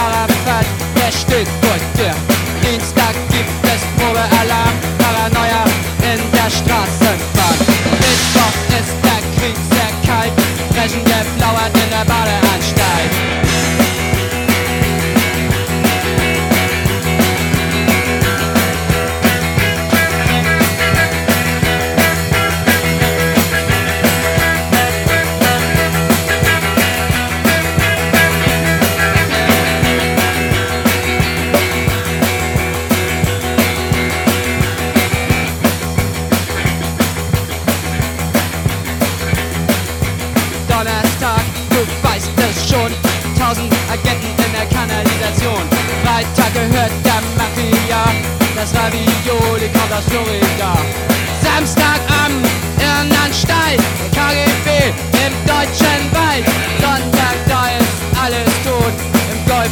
Arafat, der steht vor dir. Dienstag gibt es Probealarm, Paranoia in der Straßenbahn. Mittwoch ist der Krieg sehr kalt, Frechen geflauert in der Badeanstalt. Donnerstag, du weißt es schon, 1000 Agenten in der Kanalisation. Freitag gehört der Mafia, das Ravioli kommt aus Florida. Samstag